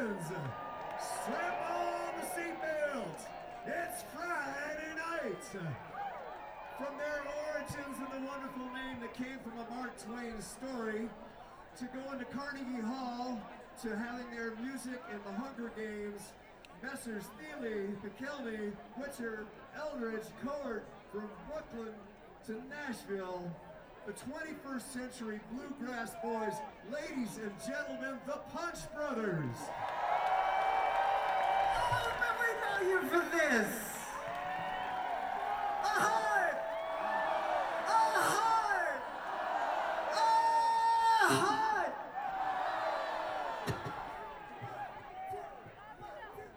friends, strap on the seatbelt. It's Friday night. From their origins and the wonderful name that came from a Mark Twain story, to going to Carnegie Hall, to having their music in the Hunger Games, Messrs. Thiele, McKelvey, Witcher, Eldridge, Court, from Brooklyn to Nashville, the 21st Century Bluegrass Boys, ladies and gentlemen, the Punch Brothers. Oh, but we know you for this.